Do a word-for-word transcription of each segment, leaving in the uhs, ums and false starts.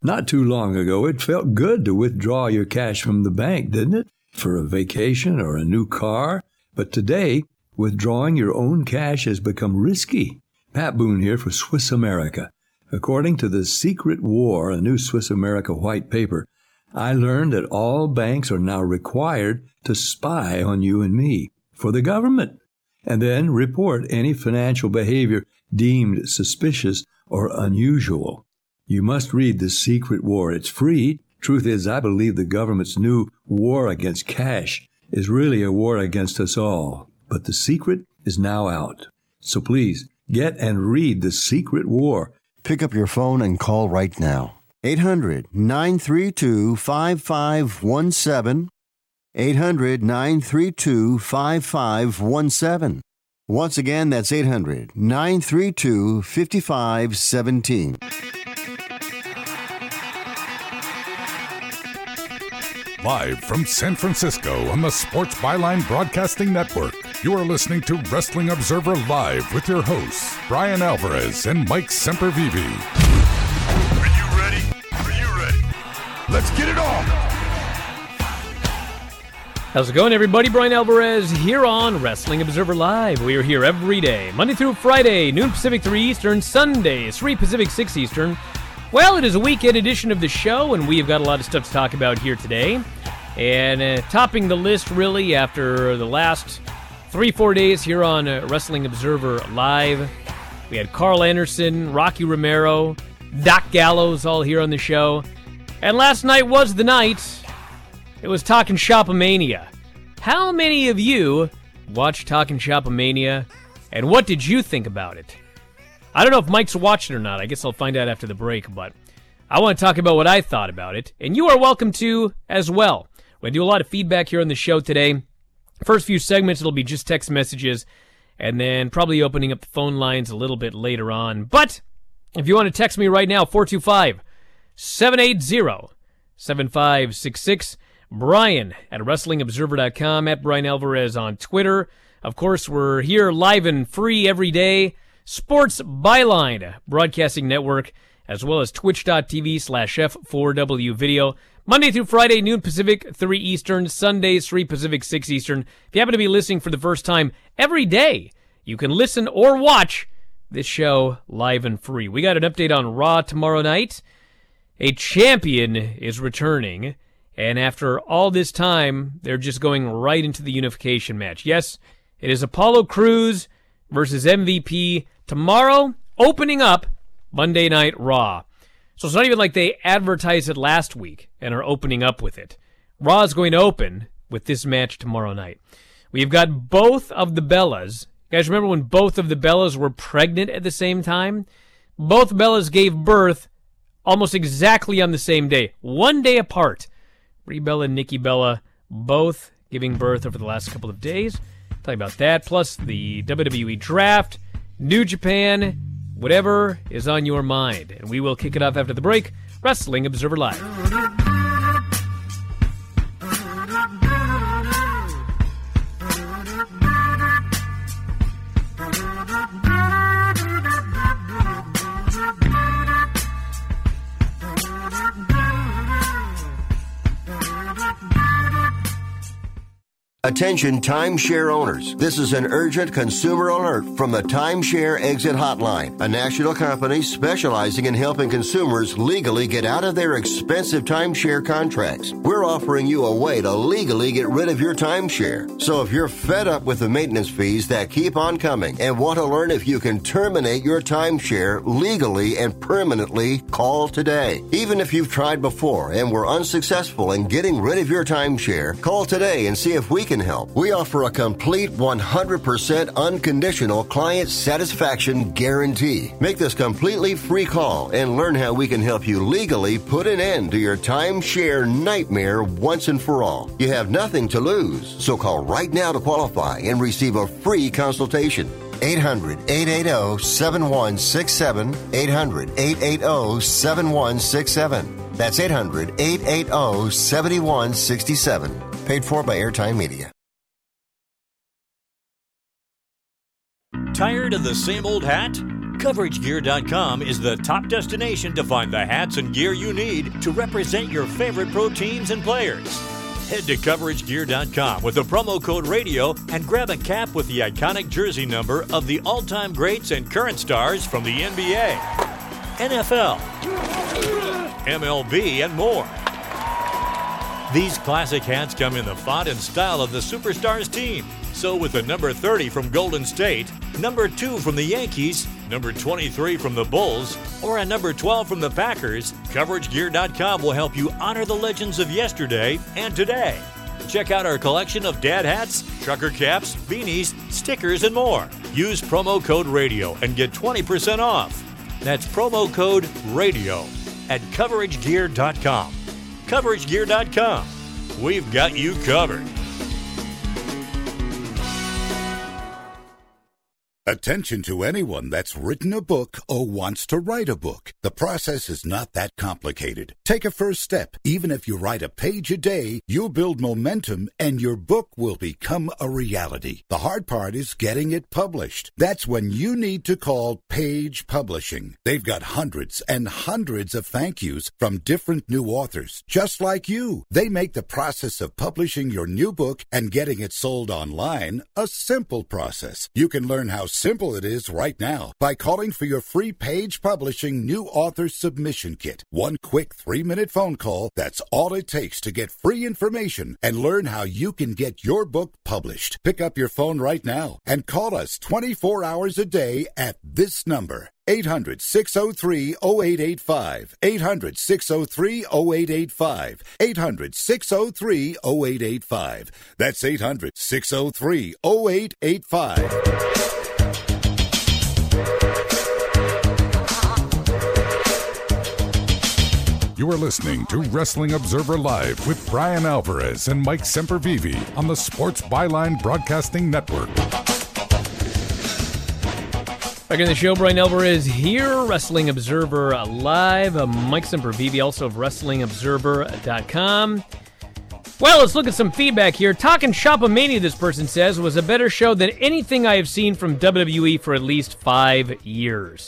Not too long ago, it felt good to withdraw your cash from the bank, didn't it? For a vacation or a new car. But today, withdrawing your own cash has become risky. Pat Boone here for Swiss America. According to The Secret War, a new Swiss America white paper, I learned that all banks are now required to spy on you and me for the government, and then report any financial behavior deemed suspicious or unusual. You must read The Secret War. It's free. Truth is, I believe the government's new war against cash is really a war against us all. But the secret is now out. So please, get and read The Secret War. Pick up your phone and call right now. eight hundred, nine three two, five five one seven. eight hundred, nine three two, five five one seven. Once again, that's eight hundred, nine three two, five five one seven. Live from San Francisco on the Sports Byline Broadcasting Network, you are listening to Wrestling Observer Live with your hosts, Brian Alvarez and Mike Sempervive. Are you ready? Are you ready? Let's get it on! How's it going, everybody? Brian Alvarez here on Wrestling Observer Live. We are here every day, Monday through Friday, noon Pacific, three Eastern, Sundays, three Pacific, six Eastern. Well, it is a weekend edition of the show, and we have got a lot of stuff to talk about here today. And uh, topping the list, really, after the last three, four days here on uh, Wrestling Observer Live, we had Carl Anderson, Rocky Romero, Doc Gallows all here on the show. And last night was the night. It was Talkin' Shopomania. How many of you watched Talkin' Shopomania, and what did you think about it? I don't know if Mike's watched it or not. I guess I'll find out after the break, but I want to talk about what I thought about it, and you are welcome to as well. We're going to do a lot of feedback here on the show today. First few segments, it'll be just text messages, and then probably opening up the phone lines a little bit later on. But if you want to text me right now, four two five, seven eight zero, seven five six six, Brian at Wrestling Observer dot com, at Brian Alvarez on Twitter. Of course, we're here live and free every day. Sports Byline Broadcasting Network, as well as twitch.tv slash F4W video. Monday through Friday, noon Pacific, three Eastern. Sundays, three Pacific, six Eastern. If you happen to be listening for the first time, every day you can listen or watch this show live and free. We got an update on Raw tomorrow night. A champion is returning, and after all this time, they're just going right into the unification match. Yes, it is Apollo Crews versus M V P tomorrow, opening up Monday Night Raw. So it's not even like they advertised it last week and are opening up with it. Raw is going to open with this match tomorrow night. We've got both of the Bellas. You guys remember when both of the Bellas were pregnant at the same time? Both Bellas gave birth almost exactly on the same day, one day apart. Brie Bella and Nikki Bella both giving birth over the last couple of days. Tell you about that, plus the W W E Draft, New Japan, whatever is on your mind. And we will kick it off after the break. Wrestling Observer Live. Attention timeshare owners. This is an urgent consumer alert from the Timeshare Exit Hotline, a national company specializing in helping consumers legally get out of their expensive timeshare contracts. We're offering you a way to legally get rid of your timeshare. So if you're fed up with the maintenance fees that keep on coming and want to learn if you can terminate your timeshare legally and permanently, call today. Even if you've tried before and were unsuccessful in getting rid of your timeshare, call today and see if we can help. We offer a complete one hundred percent unconditional client satisfaction guarantee. Make this completely free call and learn how we can help you legally put an end to your timeshare nightmare once and for all. You have nothing to lose, so call right now to qualify and receive a free consultation. eight hundred, eight eight zero, seven one six seven, eight hundred, eight eight zero, seven one six seven. That's eight hundred, eight eight zero, seven one six seven. Paid for by Airtime Media. Tired of the same old hat? Coverage Gear dot com is the top destination to find the hats and gear you need to represent your favorite pro teams and players. Head to Coverage Gear dot com with the promo code RADIO and grab a cap with the iconic jersey number of the all-time greats and current stars from the N B A, N F L, M L B, and more. These classic hats come in the font and style of the Superstars team. So with the number thirty from Golden State, number two from the Yankees, number twenty-three from the Bulls, or a number twelve from the Packers, Coverage Gear dot com will help you honor the legends of yesterday and today. Check out our collection of dad hats, trucker caps, beanies, stickers, and more. Use promo code RADIO and get twenty percent off. That's promo code RADIO at Coverage Gear dot com. Coverage Gear dot com. We've got you covered. Attention to anyone that's written a book or wants to write a book. The process is not that complicated. Take a first step. Even if you write a page a day, you'll build momentum and your book will become a reality. The hard part is getting it published. That's when you need to call Page Publishing. They've got hundreds and hundreds of thank yous from different new authors, just like you. They make the process of publishing your new book and getting it sold online a simple process. You can learn how simple it is right now by calling for your free Page Publishing New Author Submission Kit. One quick three-minute phone call, that's all it takes to get free information and learn how you can get your book published. Pick up your phone right now and call us twenty-four hours a day at this number. eight hundred, six oh three, oh eight eight five. eight hundred, six oh three, oh eight eight five. eight hundred, six oh three, oh eight eight five. That's eight hundred, six oh three, oh eight eight five. You are listening to Wrestling Observer Live with Brian Alvarez and Mike Sempervive on the Sports Byline Broadcasting Network. Back in the show, Brian Alvarez here, Wrestling Observer Live. Uh, Mike Sempervive, also of Wrestling Observer dot com. Well, let's look at some feedback here. Talkin' Shopomania, this person says, was a better show than anything I have seen from W W E for at least five years.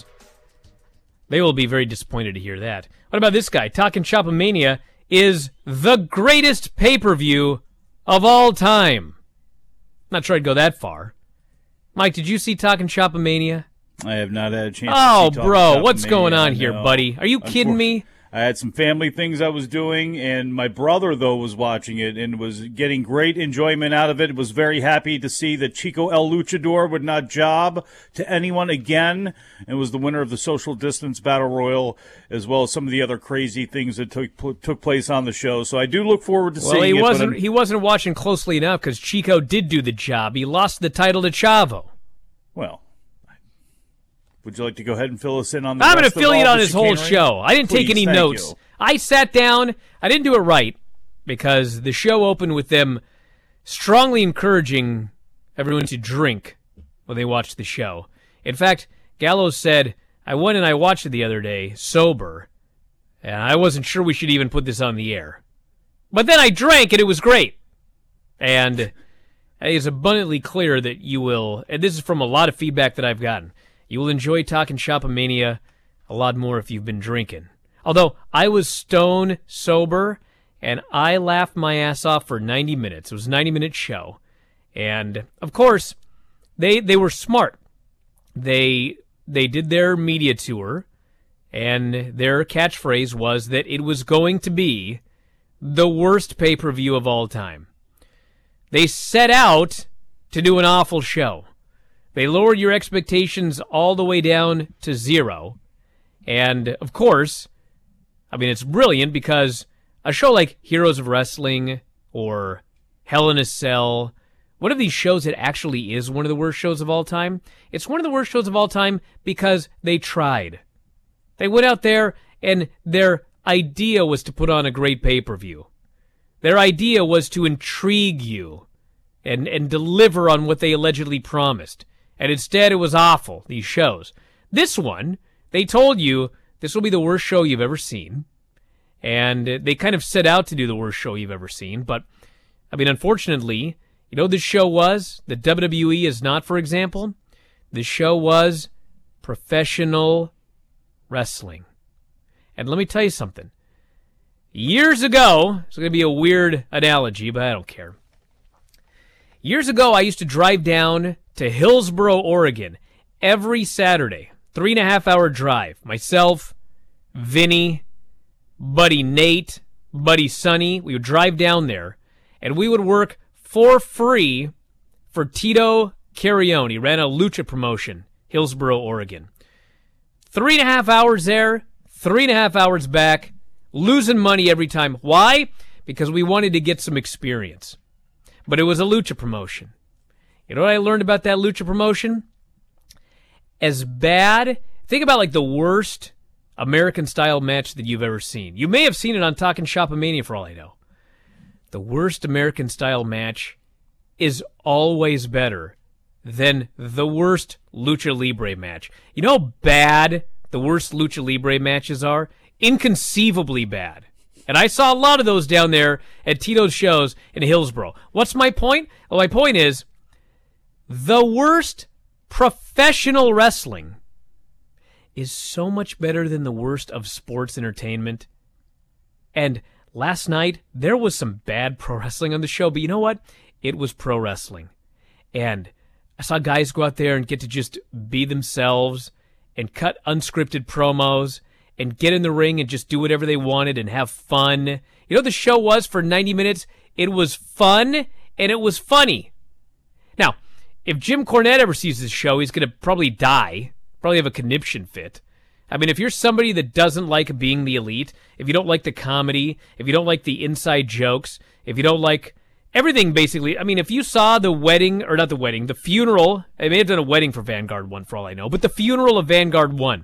They will be very disappointed to hear that. What about this guy? Talkin' Shopomania is the greatest pay-per-view of all time. Not sure I'd go that far. Mike, did you see Talkin' Shopomania? I have not had a chance oh, to see Oh, bro, what's going on here, buddy? Are you kidding me? I had some family things I was doing, and my brother, though, was watching it and was getting great enjoyment out of it. Was very happy to see that Chico El Luchador would not job to anyone again, and was the winner of the Social Distance Battle Royal, as well as some of the other crazy things that took took place on the show. So I do look forward to well, seeing he it. Well, wasn't he wasn't watching closely enough because Chico did do the job. He lost the title to Chavo. Well. Would you like to go ahead and fill us in on the I'm rest going to fill you in on his chicanery? whole show. I didn't Please, take any thank notes. You. I sat down. I didn't do it right because the show opened with them strongly encouraging everyone to drink when they watched the show. In fact, Gallows said, I went and I watched it the other day, sober, and I wasn't sure we should even put this on the air. But then I drank and it was great. And it is abundantly clear that you will, and this is from a lot of feedback that I've gotten, you will enjoy Talkin' Shopomania a lot more if you've been drinking. Although, I was stone sober, and I laughed my ass off for ninety minutes. It was a ninety-minute show. And, of course, they they were smart. They they did their media tour, and their catchphrase was that it was going to be the worst pay-per-view of all time. They set out to do an awful show. They lowered your expectations all the way down to zero. And, of course, I mean, it's brilliant because a show like Heroes of Wrestling or Hell in a Cell, one of these shows that actually is one of the worst shows of all time, it's one of the worst shows of all time because they tried. They went out there and their idea was to put on a great pay-per-view. Their idea was to intrigue you and, and deliver on what they allegedly promised. And instead, it was awful, these shows. This one, they told you this will be the worst show you've ever seen. And they kind of set out to do the worst show you've ever seen. But, I mean, unfortunately, you know what this show was? The W W E is not, for example. This show was professional wrestling. And let me tell you something. Years ago, it's going to be a weird analogy, but I don't care. Years ago, I used to drive down to Hillsboro, Oregon, every Saturday. Three and a half hour drive. Myself, Vinny, buddy Nate, buddy Sonny. We would drive down there, and we would work for free for Tito Carrione. He ran a lucha promotion, Hillsboro, Oregon. Three and a half hours there, three and a half hours back, losing money every time. Why? Because we wanted to get some experience. But it was a lucha promotion. You know what I learned about that lucha promotion? As bad, think about like the worst American-style match that you've ever seen. You may have seen it on Talkin' Shop-A-Mania for all I know. The worst American-style match is always better than the worst Lucha Libre match. You know how bad the worst Lucha Libre matches are? Inconceivably bad. And I saw a lot of those down there at Tito's shows in Hillsboro. What's my point? Well, my point is, the worst professional wrestling is so much better than the worst of sports entertainment. And last night, there was some bad pro wrestling on the show, but you know what? It was pro wrestling. And I saw guys go out there and get to just be themselves and cut unscripted promos and get in the ring and just do whatever they wanted and have fun. You know what the show was for ninety minutes? It was fun and it was funny. Now, if Jim Cornette ever sees this show, he's going to probably die, probably have a conniption fit. I mean, if you're somebody that doesn't like being the elite, if you don't like the comedy, if you don't like the inside jokes, if you don't like everything, basically. I mean, if you saw the wedding, or not the wedding, the funeral, I may have done a wedding for Vanguard one for all I know, but the funeral of Vanguard one.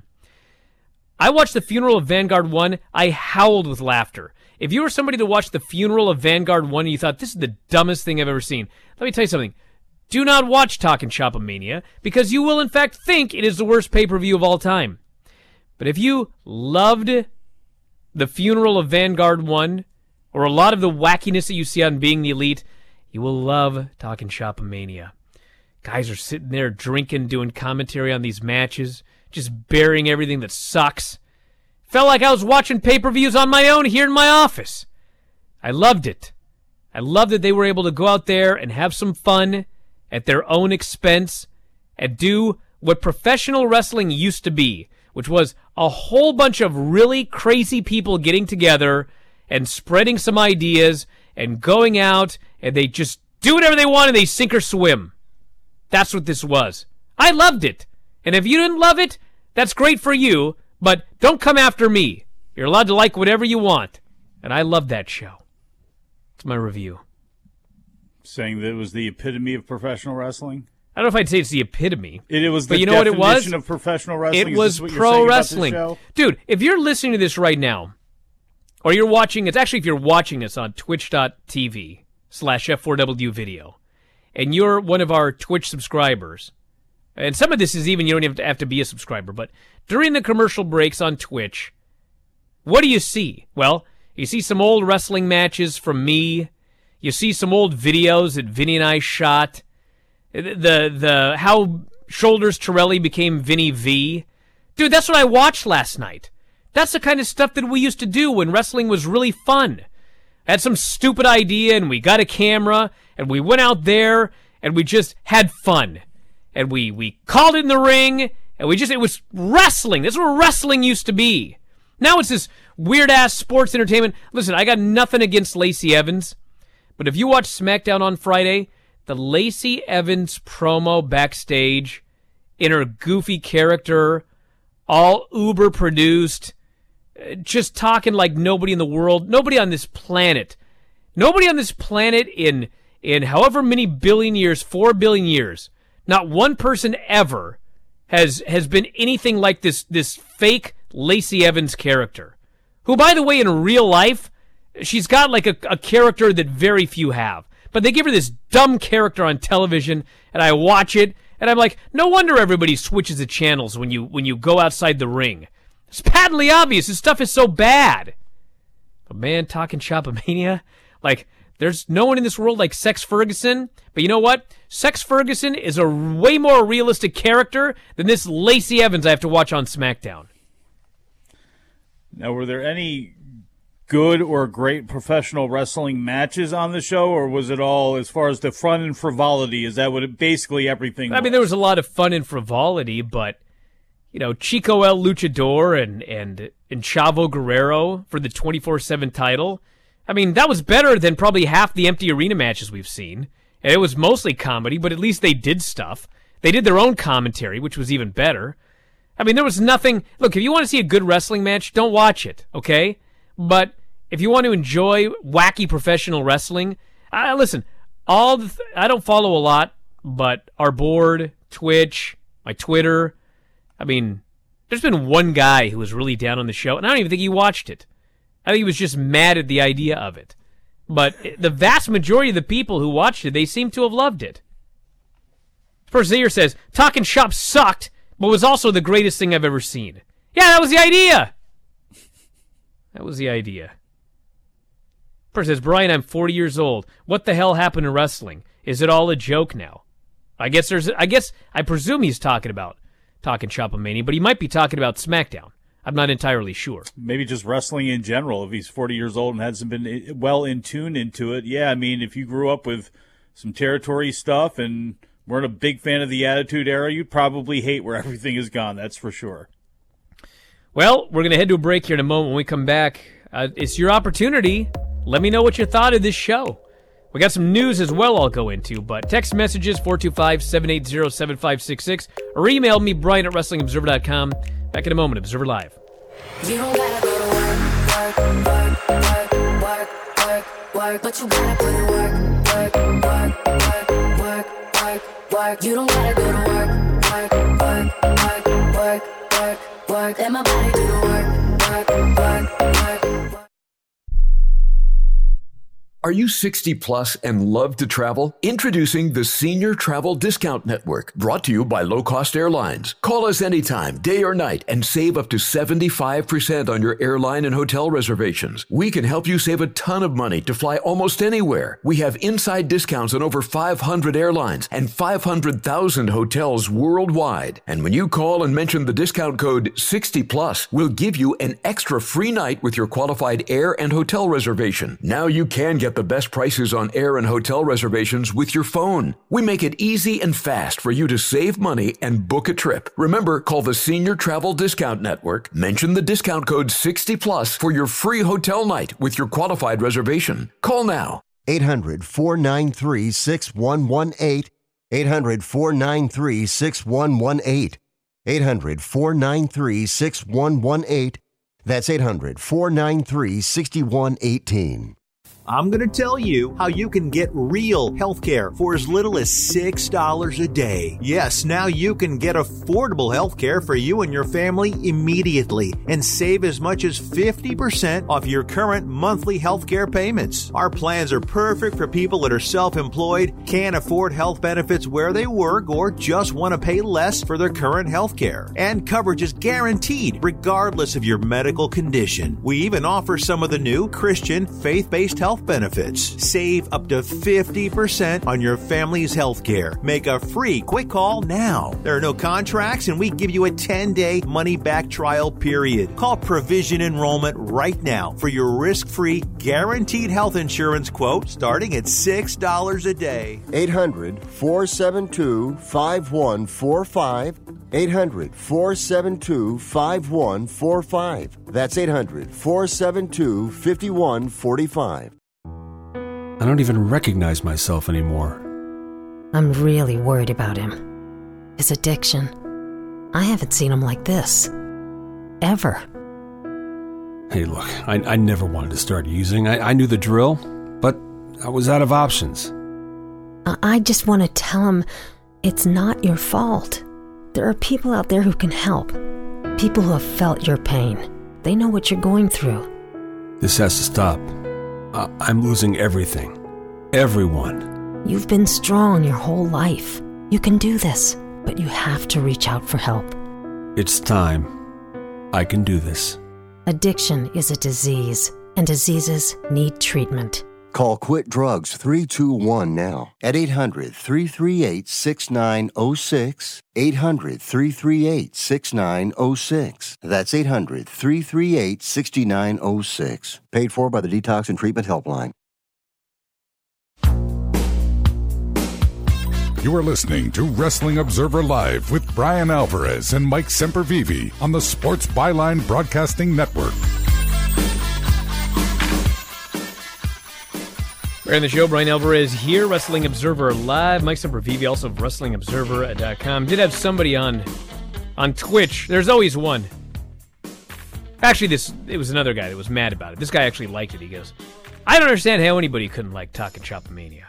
I watched the funeral of Vanguard one, I howled with laughter. If you were somebody to watch the funeral of Vanguard one and you thought, this is the dumbest thing I've ever seen, let me tell you something. Do not watch Talkin' Shop-A-Mania, because you will in fact think it is the worst pay-per-view of all time. But if you loved the funeral of Vanguard one, or a lot of the wackiness that you see on Being the Elite, you will love Talkin' Shop-A-Mania. Guys are sitting there drinking, doing commentary on these matches, just burying everything that sucks. Felt like I was watching pay-per-views on my own here in my office. I loved it. I loved that they were able to go out there and have some fun at their own expense and do what professional wrestling used to be, which was a whole bunch of really crazy people getting together and spreading some ideas and going out, and they just do whatever they want and they sink or swim. That's what this was. I loved it. And if you didn't love it, that's great for you, but don't come after me. You're allowed to like whatever you want. And I loved that show. It's my review. Saying that it was the epitome of professional wrestling? I don't know if I'd say it's the epitome. It, it was the but you know what it was? Of professional wrestling. It was pro wrestling. Dude, if you're listening to this right now, or you're watching, it's actually if you're watching this on twitch.tv slash F4W video, and you're one of our Twitch subscribers, and some of this is even, you don't even have to be a subscriber, but during the commercial breaks on Twitch, what do you see? Well, you see some old wrestling matches from me. You see some old videos that Vinny and I shot. The, the, how Shoulders Torelli became Vinny V. Dude, that's what I watched last night. That's the kind of stuff that we used to do when wrestling was really fun. I had some stupid idea, and we got a camera, and we went out there, and we just had fun. And we, we called it in the ring, and we just, it was wrestling. That's what wrestling used to be. Now it's this weird-ass sports entertainment. Listen, I got nothing against Lacey Evans, but if you watch SmackDown on Friday, the Lacey Evans promo backstage in her goofy character, all uber-produced, just talking like nobody in the world, nobody on this planet, nobody on this planet in in however many billion years, four billion years, not one person ever has has been anything like this this fake Lacey Evans character, who, by the way, in real life, she's got like a, a character that very few have. But they give her this dumb character on television, and I watch it, and I'm like, no wonder everybody switches the channels when you when you go outside the ring. It's patently obvious. This stuff is so bad. But man, Talkin' Shop-A-Mania, like, There's no one in this world like Sex Ferguson, but you know what? Sex Ferguson is a way more realistic character than this Lacey Evans I have to watch on SmackDown. Now, were there any good or great professional wrestling matches on the show, or was it all, as far as the fun and frivolity, is that what it, basically everything was? I mean, there was a lot of fun and frivolity, but, you know, Chico El Luchador and, and, and Chavo Guerrero for the twenty-four seven title, I mean, that was better than probably half the empty arena matches we've seen. And it was mostly comedy, but at least they did stuff. They did their own commentary, which was even better. I mean, there was nothing... Look, if you want to see a good wrestling match, don't watch it, okay? But if you want to enjoy wacky professional wrestling, uh, listen, all the th- I don't follow a lot, but our board, Twitch, my Twitter, I mean, there's been one guy who was really down on the show, and I don't even think he watched it. I think he was just mad at the idea of it. But the vast majority of the people who watched it, they seem to have loved it. Perseer says, Talking Shop sucked, but was also the greatest thing I've ever seen. Yeah, that was the idea. That was the idea. Person says, Brian, I'm forty years old. What the hell happened to wrestling? Is it all a joke now? I guess there's, I guess, I presume he's talking about Talking Shop-a-mania, but he might be talking about SmackDown. I'm not entirely sure. Maybe just wrestling in general. If he's forty years old and hasn't been well in tune into it, yeah, I mean, if you grew up with some territory stuff and weren't a big fan of the Attitude Era, you'd probably hate where everything has gone, that's for sure. Well, we're going to head to a break here in a moment. When we come back, uh, it's your opportunity. Let me know what you thought of this show. We got some news as well I'll go into, but text messages four two five, seven eight zero, seven five six six or email me, Brian at Wrestling Observer dot com. Back in a moment, Observer Live. You don't gotta go to work, work, work, work, work, work, work, but you gotta put in work, work, work, work, work, work, work. You don't gotta go to work, work, work, work, work, work, work. Let my body do the work, work, work, work, work. Are you sixty plus and love to travel? Introducing the Senior Travel Discount Network, brought to you by Low Cost Airlines. Call us anytime, day or night, and save up to seventy-five percent on your airline and hotel reservations. We can help you save a ton of money to fly almost anywhere. We have inside discounts on over five hundred airlines and five hundred thousand hotels worldwide. And when you call and mention the discount code sixty plus, we'll give you an extra free night with your qualified air and hotel reservation. Now you can get the best prices on air and hotel reservations with your phone. We make it easy and fast for you to save money and book a trip. Remember, call the Senior Travel Discount Network, mention the discount code sixty plus for your free hotel night with your qualified reservation. Call now. eight hundred, four nine three, six one one eight. eight hundred, four nine three, six one one eight. eight hundred, four nine three, six one one eight. That's eight hundred, four nine three, six one one eight. I'm going to tell you how you can get real health care for as little as six dollars a day. Yes, now you can get affordable health care for you and your family immediately and save as much as fifty percent off your current monthly health care payments. Our plans are perfect for people that are self-employed, can't afford health benefits where they work, or just want to pay less for their current health care. And coverage is guaranteed regardless of your medical condition. We even offer some of the new Christian faith-based health benefits. Save up to fifty percent on your family's health care. Make a free quick call now. There are no contracts, and we give you a ten-day money-back trial period. Call Provision Enrollment right now for your risk-free, guaranteed health insurance quote starting at six dollars a day. eight hundred, four seven two, five one four five. eight hundred, four seven two, five one four five. That's eight hundred, four seven two, five one four five. I don't even recognize myself anymore. I'm really worried about him. His addiction. I haven't seen him like this. Ever. Hey, look, I, I never wanted to start using. I, I knew the drill, but I was out of options. I, I just want to tell him it's not your fault. There are people out there who can help. People who have felt your pain. They know what you're going through. This has to stop. I- I'm losing everything. Everyone. You've been strong your whole life. You can do this, but you have to reach out for help. It's time. I can do this. Addiction is a disease, and diseases need treatment. Call Quit Drugs three two one now at eight hundred, three three eight, six nine zero six, eight hundred, three three eight, six nine zero six. That's eight hundred, three three eight, six nine zero six. Paid for by the Detox and Treatment Helpline. You are listening to Wrestling Observer Live with Brian Alvarez and Mike Sempervive on the Sports Byline Broadcasting Network. We're on the show. Brian Alvarez here, Wrestling Observer Live. Mike Sempervive, also of Wrestling Observer dot com. Did have somebody on on Twitch. There's always one. Actually, this it was another guy that was mad about it. This guy actually liked it. He goes, I don't understand how anybody couldn't like Talkin' Chopomania.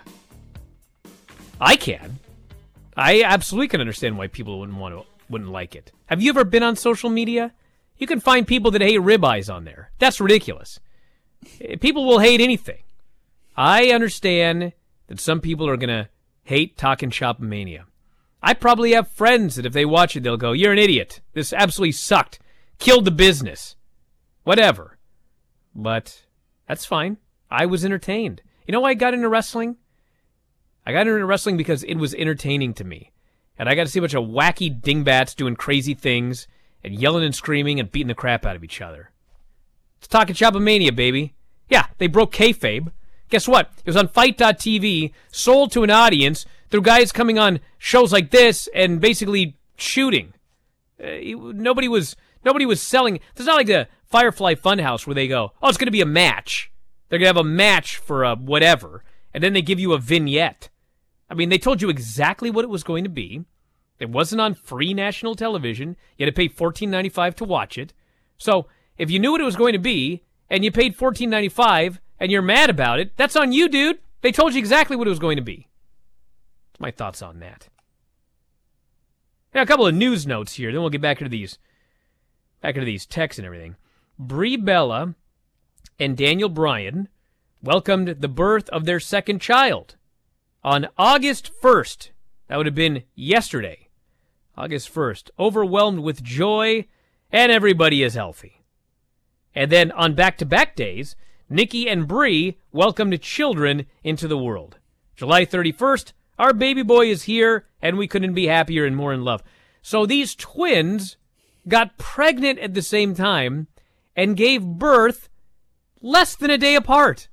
I can. I absolutely can understand why people wouldn't want to, wouldn't like it. Have you ever been on social media? You can find people that hate ribeyes on there. That's ridiculous. People will hate anything. I understand that some people are going to hate Talkin' Chopomania. I probably have friends that if they watch it, they'll go, you're an idiot. This absolutely sucked. Killed the business. Whatever. But that's fine. I was entertained. You know why I got into wrestling? I got into wrestling because it was entertaining to me. And I got to see a bunch of wacky dingbats doing crazy things and yelling and screaming and beating the crap out of each other. It's Talkin' Chopomania, baby. Yeah, they broke kayfabe. Guess what? It was on Fight dot T V, sold to an audience through guys coming on shows like this and basically shooting. Uh, nobody was nobody was selling. It's not like the Firefly Funhouse where they go, oh, it's going to be a match. They're going to have a match for a whatever, and then they give you a vignette. I mean, they told you exactly what it was going to be. It wasn't on free national television. You had to pay fourteen ninety-five to watch it. So if you knew what it was going to be and you paid fourteen ninety-five and you're mad about it, that's on you, dude. They told you exactly what it was going to be. That's my thoughts on that. Now, a couple of news notes here, then we'll get back into these back into these texts and everything. Brie Bella and Daniel Bryan welcomed the birth of their second child on August first. That would have been yesterday. August first. Overwhelmed with joy, and everybody is healthy. And then on back-to-back days, Nikki and Brie welcomed children into the world. July thirty-first, our baby boy is here, and we couldn't be happier and more in love. So these twins got pregnant at the same time and gave birth less than a day apart.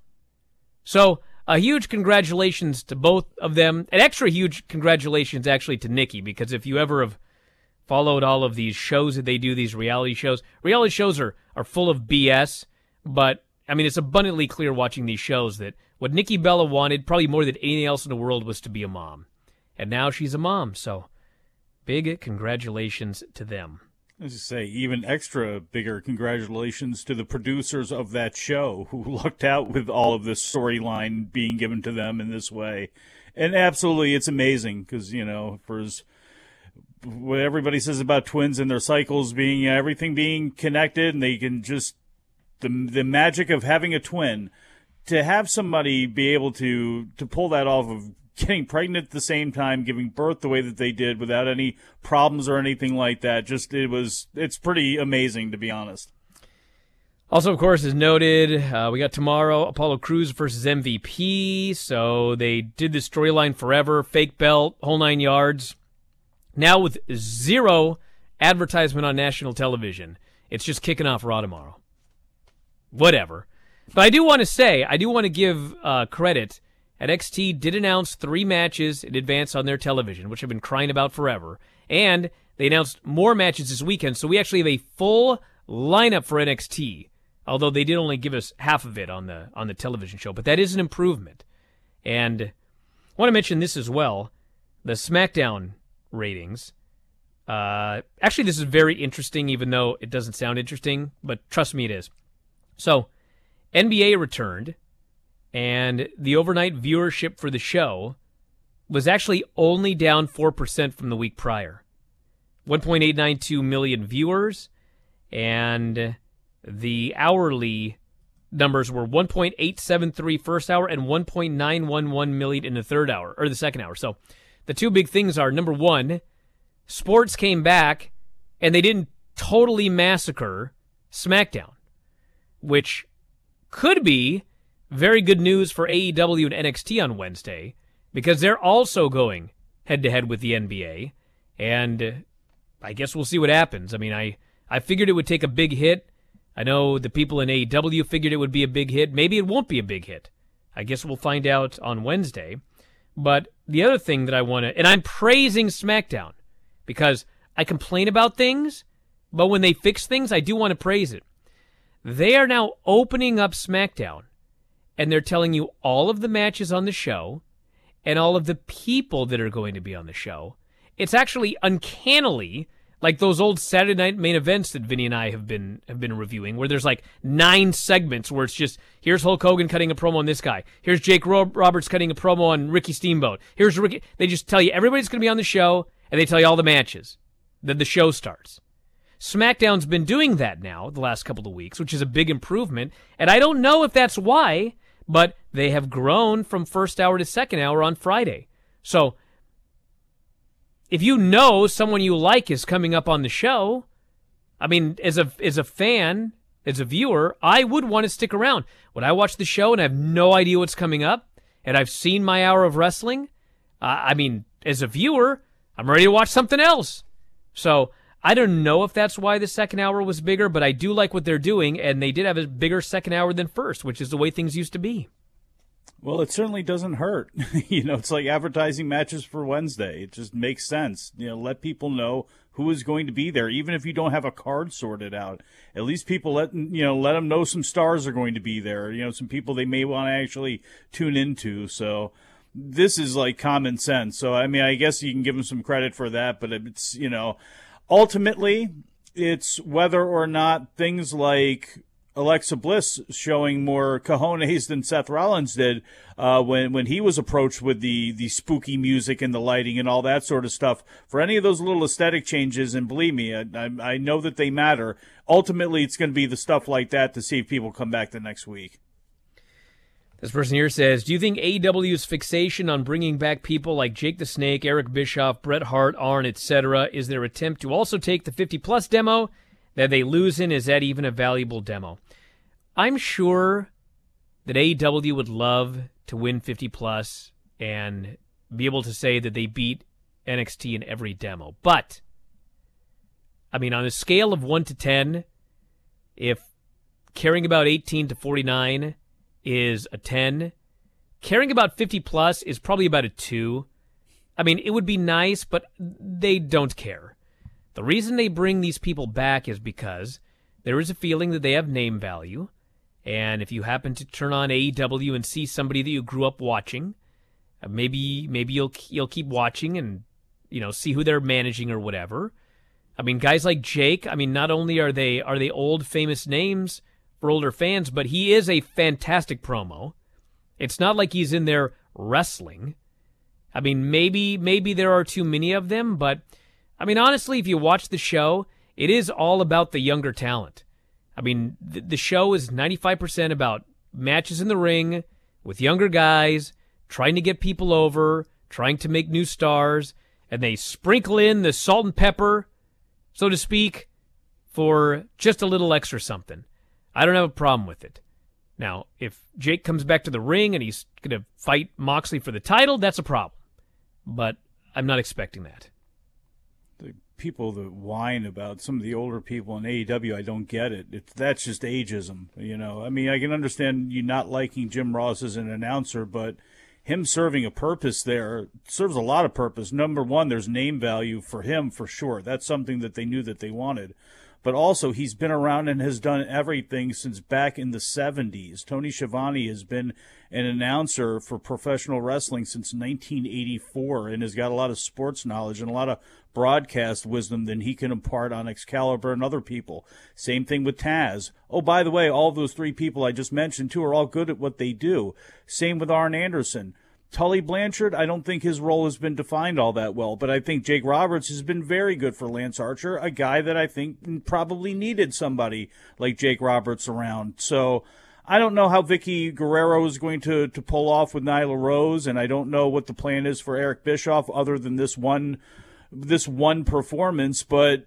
So a huge congratulations to both of them. An extra huge congratulations, actually, to Nikki, because if you ever have followed all of these shows that they do, these reality shows, reality shows are, are full of B S, but I mean, it's abundantly clear watching these shows that what Nikki Bella wanted, probably more than anything else in the world, was to be a mom. And now she's a mom, so big congratulations to them. I was just say, even extra bigger congratulations to the producers of that show who lucked out with all of this storyline being given to them in this way. And absolutely, it's amazing because, you know, for as, what everybody says about twins and their cycles being, everything being connected, and they can just, the the magic of having a twin, to have somebody be able to, to pull that off of getting pregnant at the same time, giving birth the way that they did without any problems or anything like that. Just, it was, it's pretty amazing, to be honest. Also, of course, as noted, uh, we got tomorrow Apollo Crews versus M V P. So they did this storyline forever, fake belt, whole nine yards. Now with zero advertisement on national television, it's just kicking off Raw tomorrow. Whatever. But I do want to say, I do want to give uh, credit. N X T did announce three matches in advance on their television, which I've been crying about forever. And they announced more matches this weekend, so we actually have a full lineup for N X T, although they did only give us half of it on the on the television show. But that is an improvement. And I want to mention this as well, the SmackDown ratings. Uh, actually, this is very interesting, even though it doesn't sound interesting, but trust me, it is. So, N B A returned, and the overnight viewership for the show was actually only down four percent from the week prior. one point eight nine two million viewers, and the hourly numbers were one point eight seven three first hour and one point nine one one million in the third hour, or the second hour. So, the two big things are, number one, sports came back, and they didn't totally massacre SmackDown, which could be very good news for A E W and N X T on Wednesday, because they're also going head-to-head with the N B A, and uh, I guess we'll see what happens. I mean, I, I figured it would take a big hit. I know the people in A E W figured it would be a big hit. Maybe it won't be a big hit. I guess we'll find out on Wednesday. But the other thing that I want to, and I'm praising SmackDown, because I complain about things, but when they fix things, I do want to praise it. They are now opening up SmackDown, and they're telling you all of the matches on the show and all of the people that are going to be on the show. It's actually uncannily like those old Saturday Night main events that Vinny and I have been have been reviewing, where there's like nine segments where it's just, here's Hulk Hogan cutting a promo on this guy. Here's Jake Roberts cutting a promo on Ricky Steamboat. Here's Ricky. They just tell you everybody's going to be on the show, and they tell you all the matches. Then the show starts. SmackDown's been doing that now the last couple of weeks, which is a big improvement, and I don't know if that's why, but they have grown from first hour to second hour on Friday. So if you know someone you like is coming up on the show, I mean, as a as a fan, as a viewer, I would want to stick around. When I watch the show and I have no idea what's coming up, and I've seen my hour of wrestling, uh, I mean, as a viewer, I'm ready to watch something else. So I don't know if that's why the second hour was bigger, but I do like what they're doing, and they did have a bigger second hour than first, which is the way things used to be. Well, it certainly doesn't hurt. You know, it's like advertising matches for Wednesday. It just makes sense. You know, let people know who is going to be there, even if you don't have a card sorted out. At least people let you know let them know some stars are going to be there. You know, some people they may want to actually tune into. So this is like common sense. So I mean, I guess you can give them some credit for that. But it's you know, ultimately, it's whether or not things like Alexa Bliss showing more cojones than Seth Rollins did uh, when when he was approached with the, the spooky music and the lighting and all that sort of stuff. For any of those little aesthetic changes, and believe me, I, I know that they matter, ultimately it's going to be the stuff like that to see if people come back the next week. This person here says, do you think A E W's fixation on bringing back people like Jake the Snake, Eric Bischoff, Bret Hart, Arn, et cetera is their attempt to also take the fifty-plus demo that they lose in? Is that even a valuable demo? I'm sure that A E W would love to win fifty-plus and be able to say that they beat N X T in every demo. But, I mean, on a scale of one to ten, if caring about eighteen to forty-nine is a ten, caring about fifty-plus is probably about a two. I mean, it would be nice, but they don't care. The reason they bring these people back is because there is a feeling that they have name value, and if you happen to turn on A E W and see somebody that you grew up watching, uh, maybe maybe you'll you'll keep watching and you know see who they're managing or whatever. I mean, guys like Jake. I mean, not only are they are they old famous names for older fans, but he is a fantastic promo. It's not like he's in there wrestling. I mean, maybe maybe there are too many of them, but I mean, honestly, if you watch the show, it is all about the younger talent. I mean, the, the show is ninety-five percent about matches in the ring with younger guys, trying to get people over, trying to make new stars, and they sprinkle in the salt and pepper, so to speak, for just a little extra something. I don't have a problem with it. Now, if Jake comes back to the ring and he's going to fight Moxley for the title, that's a problem. But I'm not expecting that. The people that whine about some of the older people in A E W, I don't get it. It's, that's just ageism, you know. I mean, I can understand you not liking Jim Ross as an announcer, but him serving a purpose there serves a lot of purpose. Number one, there's name value for him for sure. That's something that they knew that they wanted. But also, he's been around and has done everything since back in the seventies. Tony Schiavone has been an announcer for professional wrestling since nineteen eighty-four and has got a lot of sports knowledge and a lot of broadcast wisdom that he can impart on Excalibur and other people. Same thing with Taz. Oh, by the way, all of those three people I just mentioned, too, are all good at what they do. Same with Arn Anderson. Tully Blanchard, I don't think his role has been defined all that well, but I think Jake Roberts has been very good for Lance Archer, a guy that I think probably needed somebody like Jake Roberts around. So I don't know how Vicky Guerrero is going to, to pull off with Nyla Rose, and I don't know what the plan is for Eric Bischoff other than this one this one performance, but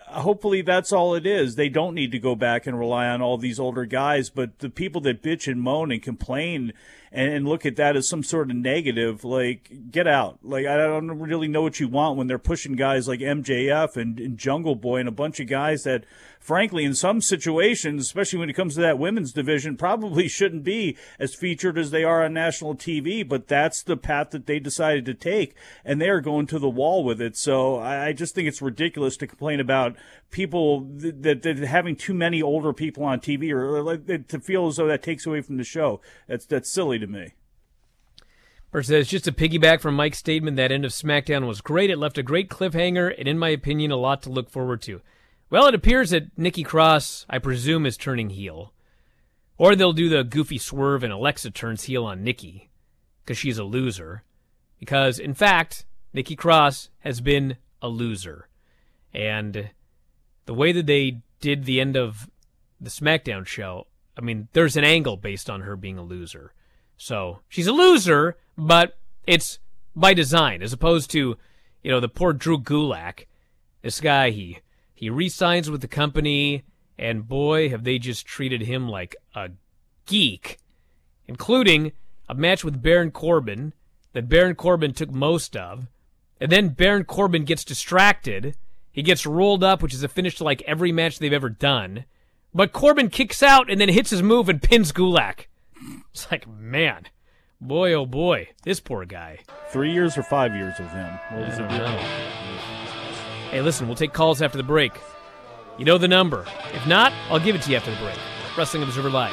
hopefully that's all it is. They don't need to go back and rely on all these older guys, but the people that bitch and moan and complain and, and look at that as some sort of negative, like, get out. Like, I don't really know what you want when they're pushing guys like M J F and, and Jungle Boy and a bunch of guys that, frankly, in some situations, especially when it comes to that women's division, probably shouldn't be as featured as they are on national T V, but that's the path that they decided to take, and they are going to the wall with it. So I, I just think it's ridiculous to complain about people that, that, that having too many older people on T V, or, or like, to feel as though that takes away from the show. That's that's silly to me. Bert says, just to piggyback from Mike's statement, that end of SmackDown was great. It left a great cliffhanger, and in my opinion, a lot to look forward to. Well, it appears that Nikki Cross, I presume, is turning heel. Or they'll do the goofy swerve and Alexa turns heel on Nikki, because she's a loser. Because, in fact, Nikki Cross has been a loser. And the way that they did the end of the SmackDown show, I mean, there's an angle based on her being a loser. So, she's a loser, but it's by design, as opposed to, you know, the poor Drew Gulak. This guy, he he re-signs with the company, and boy, have they just treated him like a geek, including a match with Baron Corbin that Baron Corbin took most of, and then Baron Corbin gets distracted. He gets rolled up, which is a finish to like every match they've ever done, but Corbin kicks out and then hits his move and pins Gulak. It's like, man, boy, oh boy, this poor guy. Three years or five years with him? What was I don't it? know. Hey, listen, we'll take calls after the break. You know the number. If not, I'll give it to you after the break. Wrestling Observer Live.